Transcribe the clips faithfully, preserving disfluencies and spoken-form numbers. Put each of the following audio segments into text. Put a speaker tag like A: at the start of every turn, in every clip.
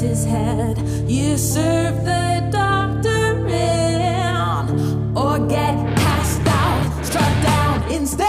A: his head. You serve the doctor in, or get cast out, struck down instead.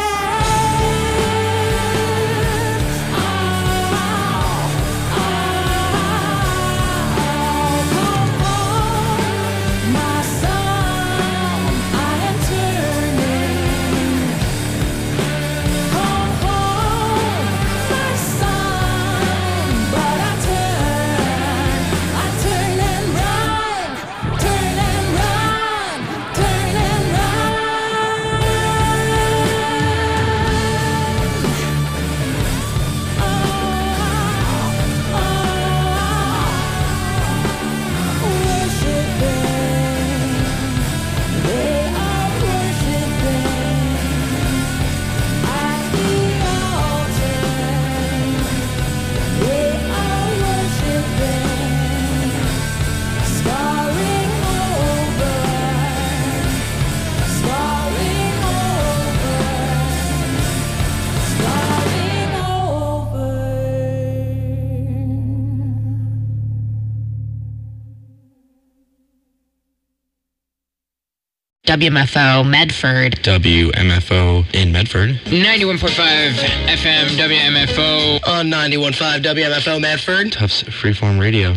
B: W M F O Medford.
C: W M F O in Medford.
D: ninety-one point five F M W M F O.
E: On ninety-one point five W M F O Medford.
C: Tufts Freeform Radio.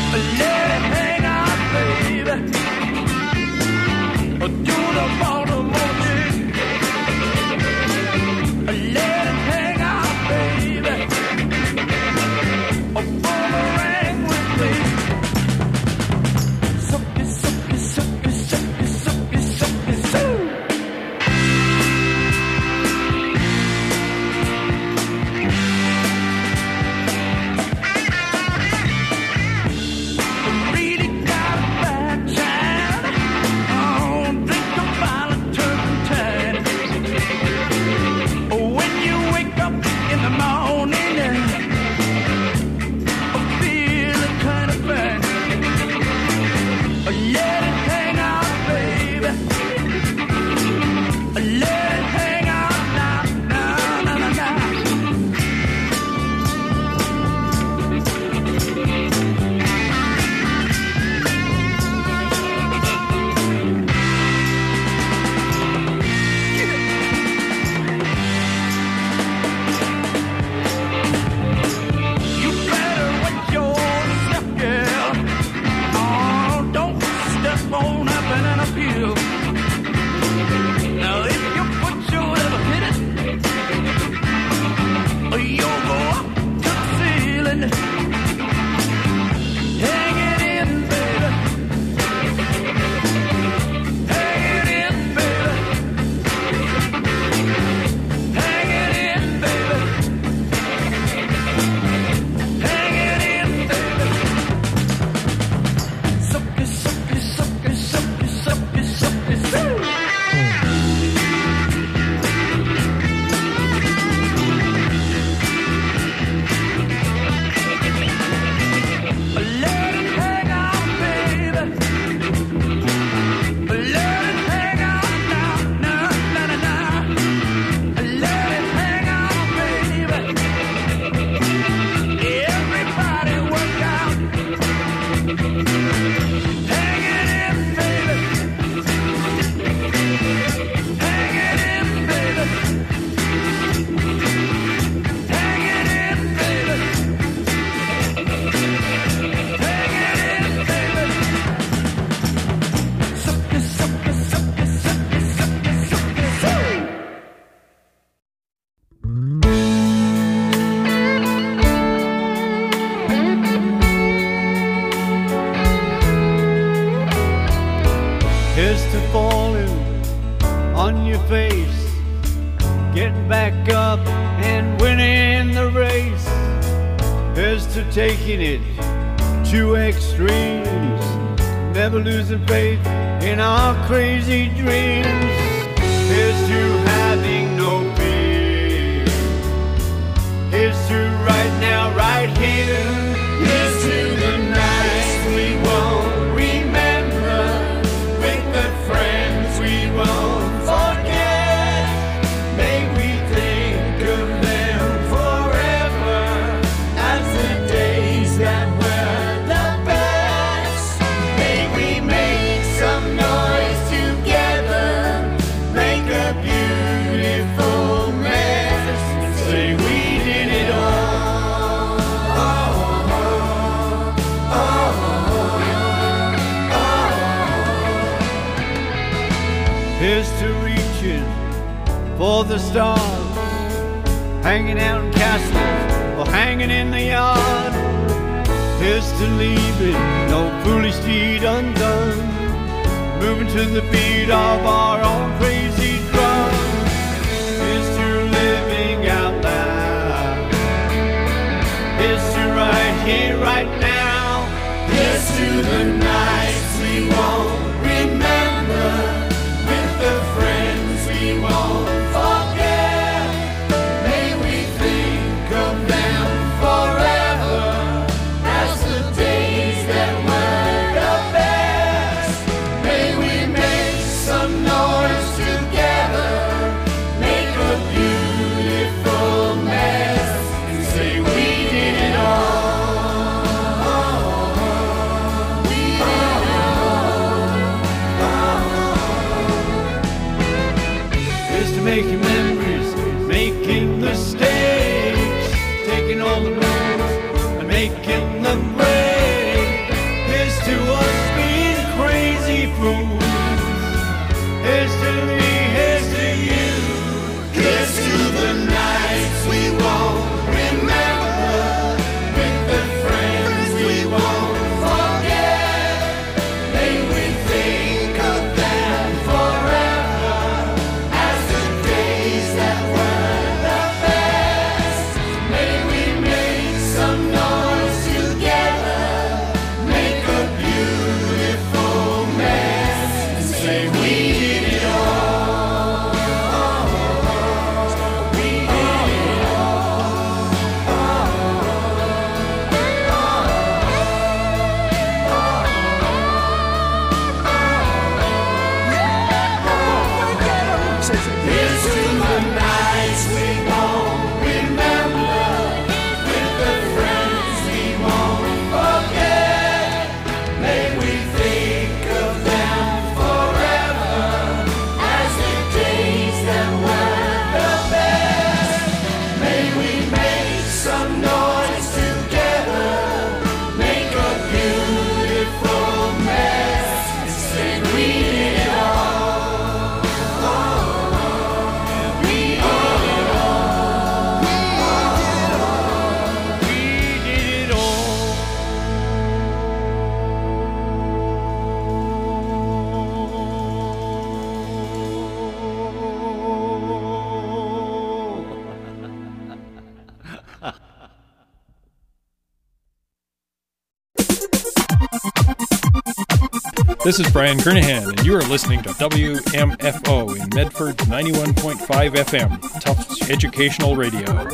F: Here's to falling on your face, getting back up and winning the race. Here's to taking it to extremes, never losing faith in our crazy dreams. Here's to having no fear. Here's to right now, right here. Here's to the nights we won't remember, with the friends we won't forget. May we think of them forever as the days that were the best. May we make some noise together, make a beautiful mess, say we did it all. Oh, oh, oh, oh. Here's to reaching for the stars, hanging out in castles or hanging in the yard. Here's to leaving no foolish deed undone, moving to the beat of our own crazy drum. Here's to living out loud. Here's to right here, right now. Here's to the nights we won't remember, with the friends we won't forget. May we think of them forever as the days that were the best. May we make some noise together,
G: This is Brian Kernahan, and you are listening to W M F O in Medford's ninety-one point five F M, Tufts Educational Radio.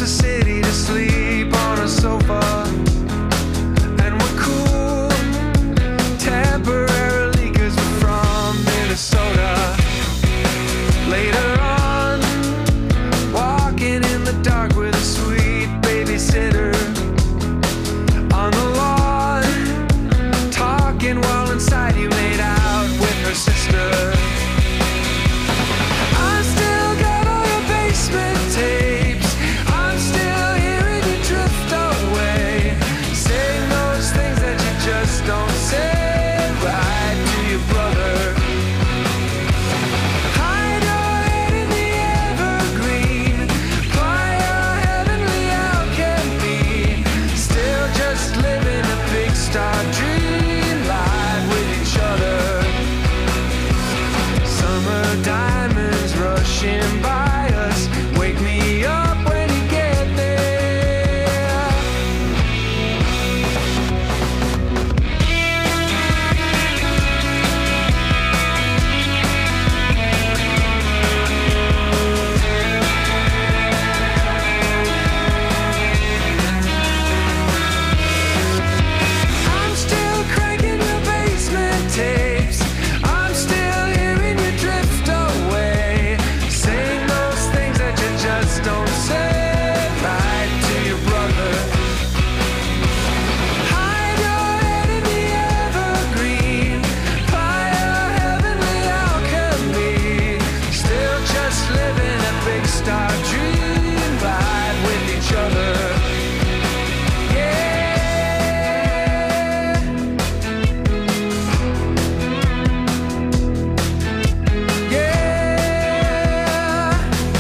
H: the city to sleep on a sofa. And we're cool temporarily 'cause we're from Minnesota. Later on, walking in the dark with a sweet babysitter on the lawn, talking while inside you made out with her sister. I still got all your basement tapes. I'm still hearing you drift away, saying those things that you just don't say right to your brother. Hide your head in the evergreen, fly your heavenly alchemy, still just living a big star dream life with each other. Summer diamonds rushing by us, wake me up when you get there. I'm still cranking your basement tapes. I'm still hearing you drift away, saying those things that you just don't say right to your brother. Hide your head in the evergreen, fly your heavenly alchemy, still just living a big star dream life with each other. Yeah. Yeah.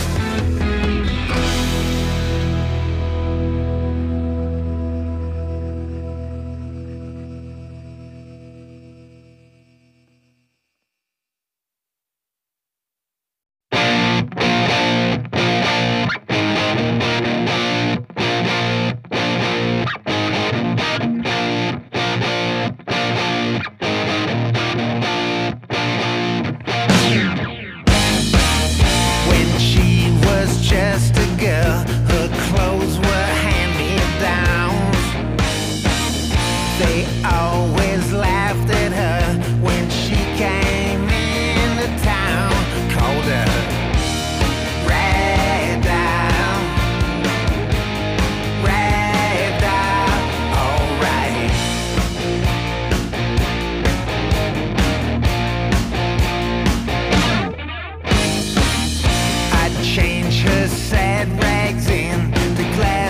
H: When she was just a girl, her clothes were hand-me-downs. They always laughed at her when she came into town, called her Ragdoll, Ragdoll, alright. I'd change her sad rags into glad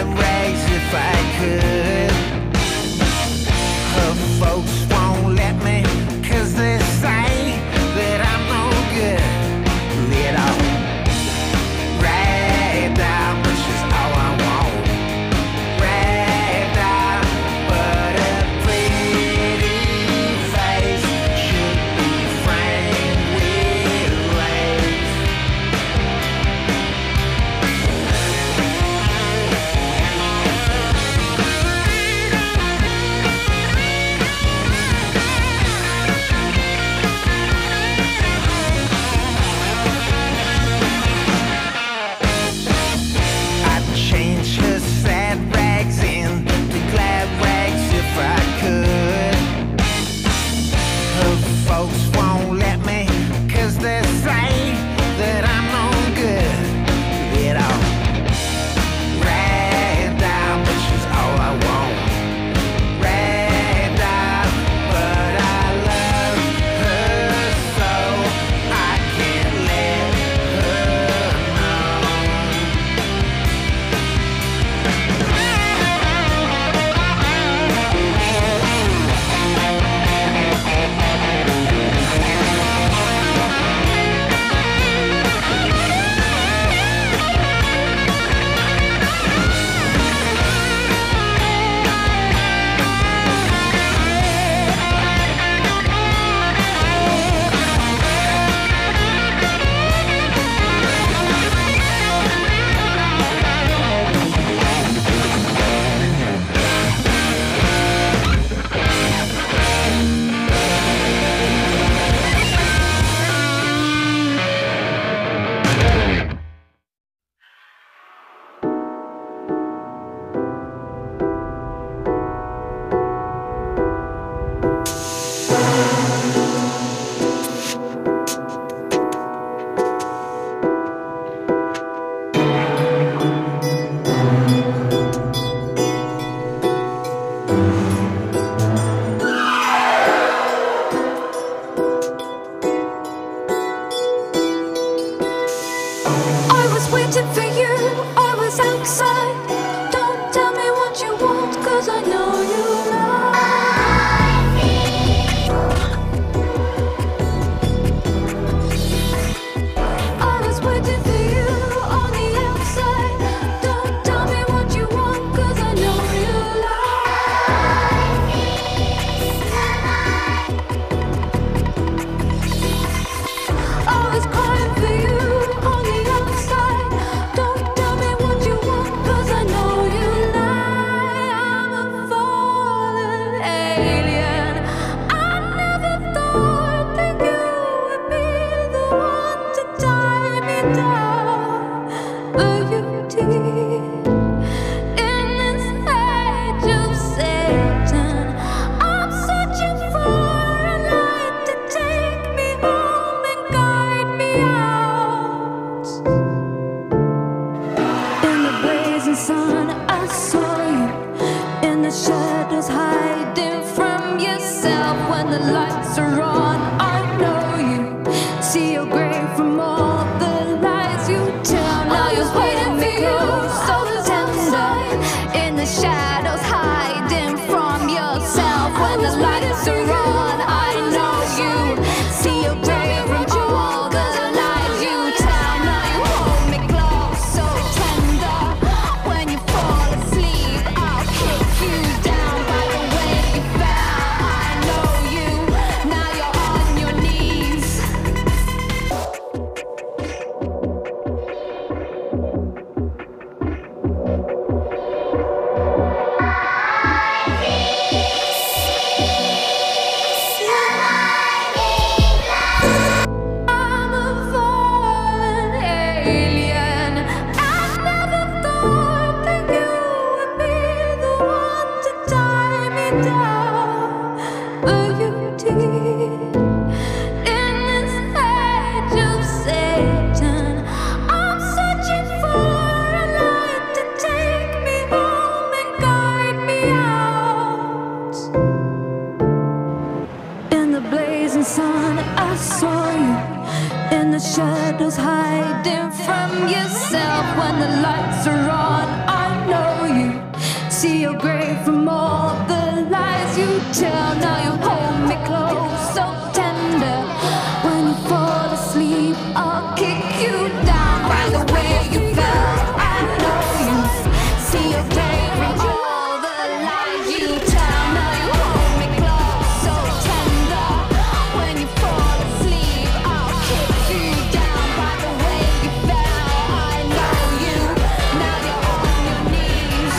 A: outside. Don't tell me what you want, cause I know you lie. I was waiting for you on the outside. Don't tell me what you want, cause I know you lie. I was crying for you on the outside. Don't tell me what you want, cause I know you lie. I'm a fallen alien. I never thought that you would be the one to tie me down. But you did. In this age of Satan, I'm searching for a light to take me home and guide me out. In the blazing sun, I saw you. In the shadows, hiding from yourself. When the lights are on, I know you. See your grave from all the lies you tell. Now you're waiting for you, so tender. In the shadows, hiding from yourself. When the lights are on, I know you. See your grave from all the lies you tell. Now you hold me close, so tender. When you fall asleep, I'll kick you down by the way you fell. I know you. Now you're on your knees. I'm a fallen alien. I never thought that you would be the one to tie me down, but you did. In this age of Satan, I'm searching for a light to take me home and guide me out. In the blazing sun, I saw you. In the shadows, hiding from yourself. When the lights are on, I know you. See your grave from all the lies you tell. Now you hold me close, so tender. When you fall asleep, I'll kick you down by the way you fell. I know you. See your grave from all the lies you tell. Now you hold me close, so tender. When you fall asleep, I'll kick you down by the way you fell. I know you. Now you're on your knees.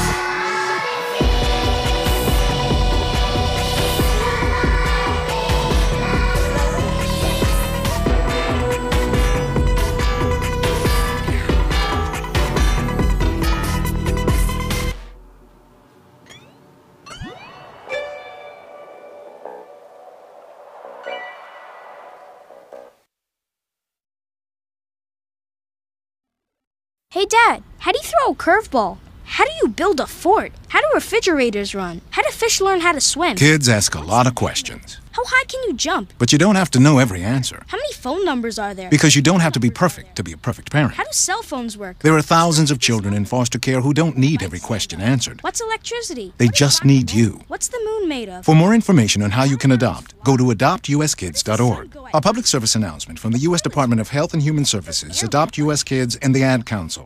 I: Hey Dad, how do you throw a curveball? How do you build a fort? How do refrigerators run? How do fish learn how to swim?
J: Kids ask a lot of questions,
I: How high can you jump?
J: but you don't have to know every answer.
I: How many phone numbers are there?
J: Because you don't have to be perfect to be a perfect parent.
I: How do cell phones work?
J: There are thousands of children in foster care who don't need every question answered.
I: What's electricity?
J: They just need you.
I: What's the moon made of?
J: For more information on how you can adopt, go to adopt u s kids dot org. A public service announcement from the U S Department of Health and Human Services, Adopt U S Kids, and the Ad Council.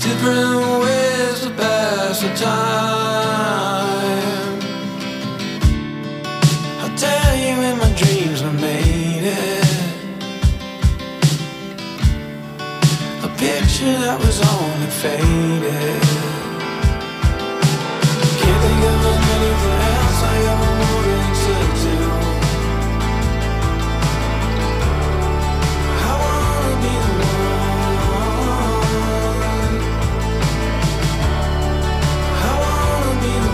H: different ways to pass the time. I'll tell you when my dreams were made it. A picture that was only faded. Can't think of anything else I ever wanted to do. I wanna be the one. I wanna be the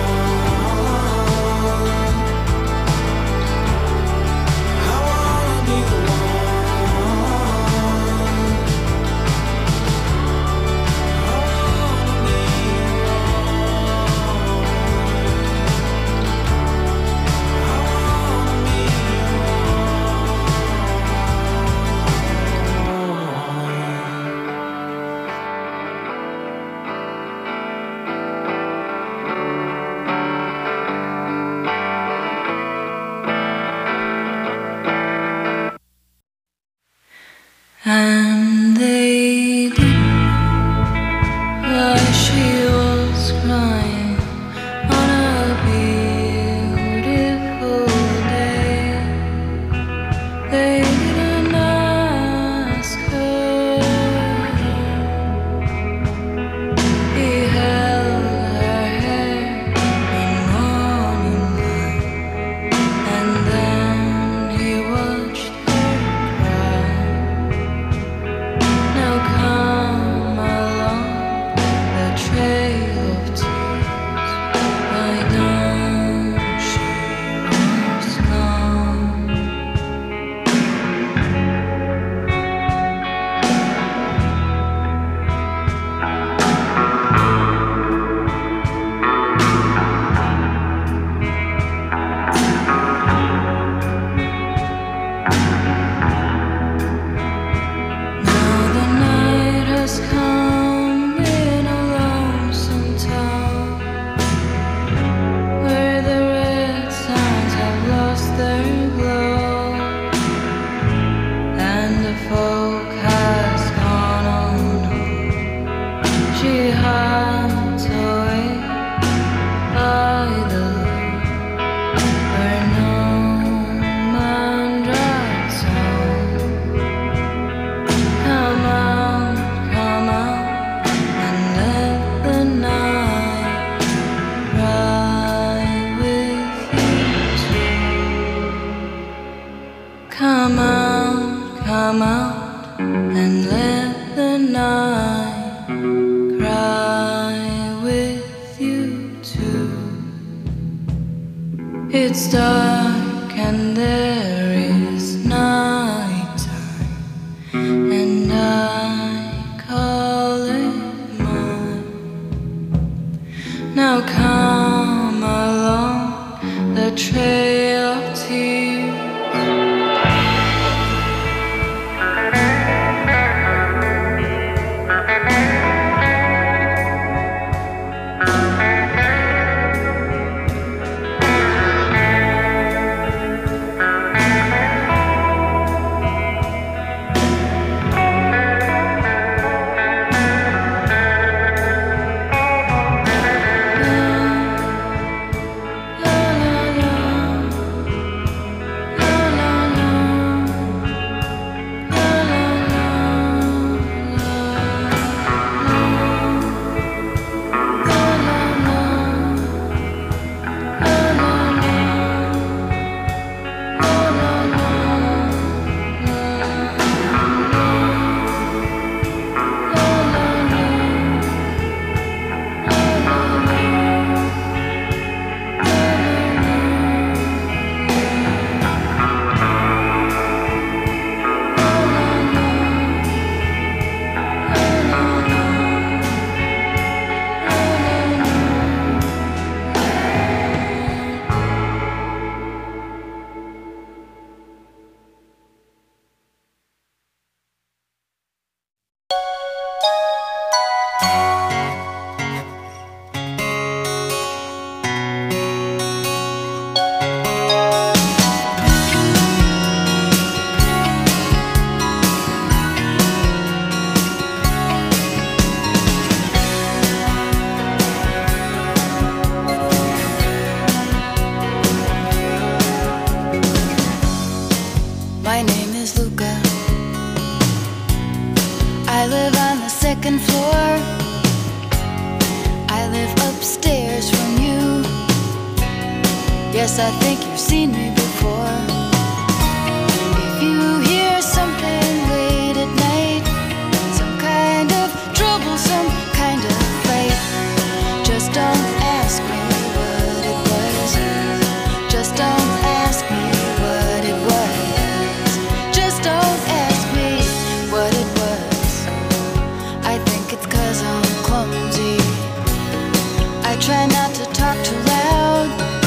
H: one. I wanna be the
A: And they didn't, while she was crying on a beautiful day. They didn't ask her. He held her hair in morning light, and then he watched her cry. Now come along the trail of tears. Why don't you was gone? Now the night has come in a lonesome town, where the red signs have lost their glow, and the folk has gone on home. She hides away by the lake, where no man drives home. Come out, come out, and let the night ride with you too. Come out, come out, and let the night cry with you too. It's dark and there is nighttime, and I call it mine. Now come along the trail of tears. La la la. floor. I live upstairs from you. Yes, I think you've seen me before. If you hear something late at night, some kind of trouble, some kind of fight, just don't ask me what it was. Just don't ask me what it was. Just don't ask me what it was. I think it's 'cause I'm clumsy. I try not to talk too loud.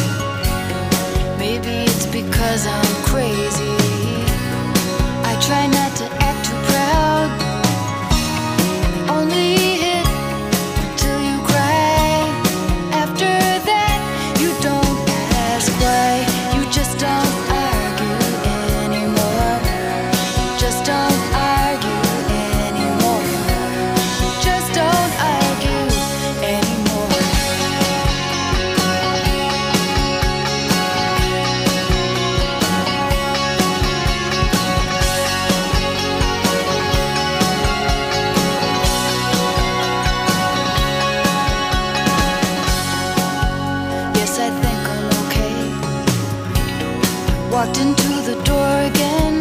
A: Maybe it's because I'm crazy. I try not to act too proud. Only hit until you cry. After that, you don't ask why. You just don't argue anymore. Just don't argue anymore. Just don't argue anymore. Yes, I think I'm okay. Walked into the door again.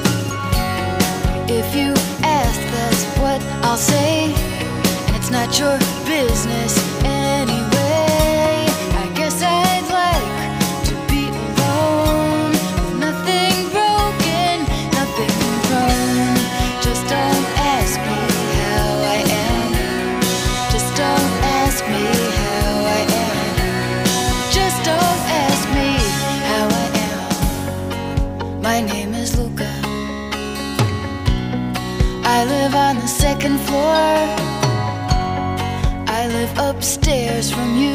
A: If you ask, that's what I'll say. And it's not your business anyway. I guess I'd like to be alone. Nothing broken, nothing wrong. Just don't ask me how I am. Just don't ask me how I am. Just don't ask me how I am. My name is Luca. I live on the second floor. I live upstairs from you.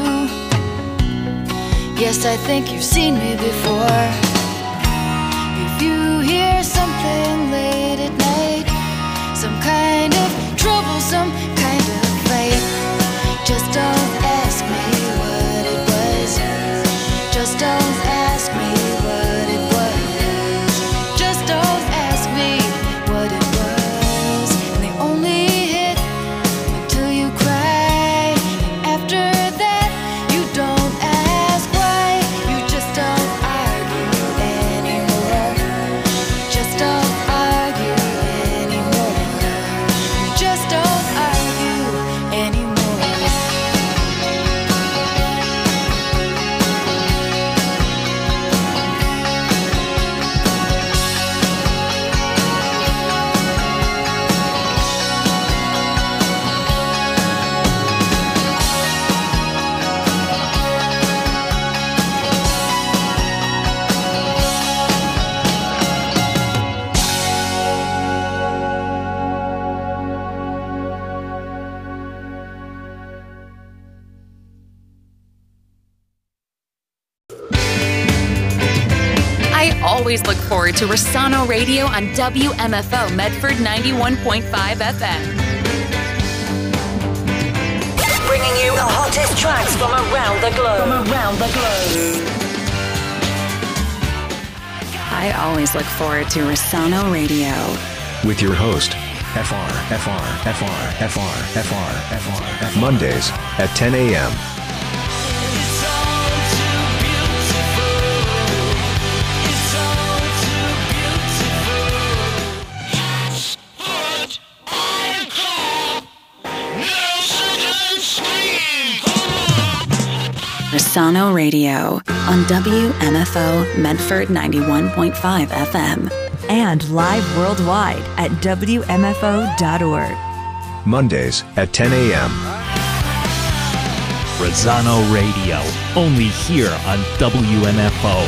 A: Yes, I think you've seen me before. If you hear something late at night, some kind of trouble, some kind of fight, just don't ask me what it was. Just don't ask me what it was. Just don't ask me what it was. And they only hit until you cry. After that, you don't ask why. You just don't argue anymore. Just don't argue anymore. You just don't argue anymore.
K: I always look forward to Rossano Radio on W M F O Medford ninety-one point five F M.
L: Bringing you the hottest tracks from around the globe. From around the globe.
K: I always look forward to Rossano Radio.
M: With your host, F R, F R, F R, F R, F R, F R, F R. Mondays at ten a.m.
K: Rossano Radio on W M F O Medford ninety-one point five F M.
N: And live worldwide at W M F O dot org.
M: Mondays at ten a.m.
O: Rossano Radio, only here on W M F O.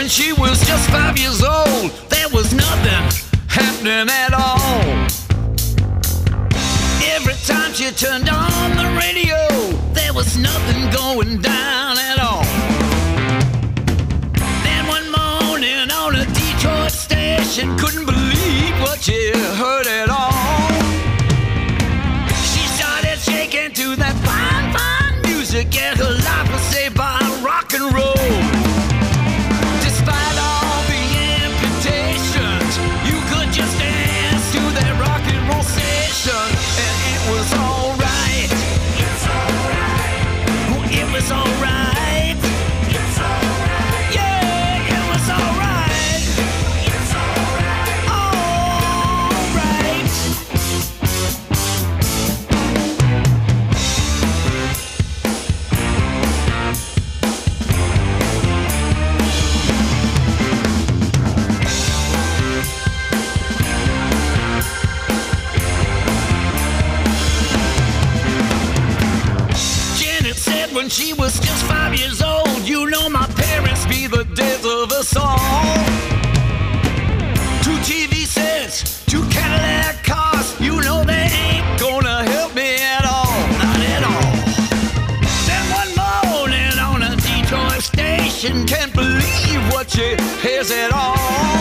H: she was just five years old, there was nothing happening at all. Every time she turned on the radio, there was nothing going down at all. Then one morning on a Detroit station, couldn't believe what she heard at all. She started shaking to that fine, fine music, and her life was saved by rock and roll. Despite all the amputations, you could just dance to that rock and roll station, and it was alright. It's alright. Oh, it was alright. It's alright. Yeah, it was alright. It's alright. Alright. Janet said when she was just five years old, you know my parents be the death of us all. Two T V sets, two Cadillac cars, you know they ain't gonna help me at all, not at all. Then one morning on a Detroit station, can't believe what she hears at all.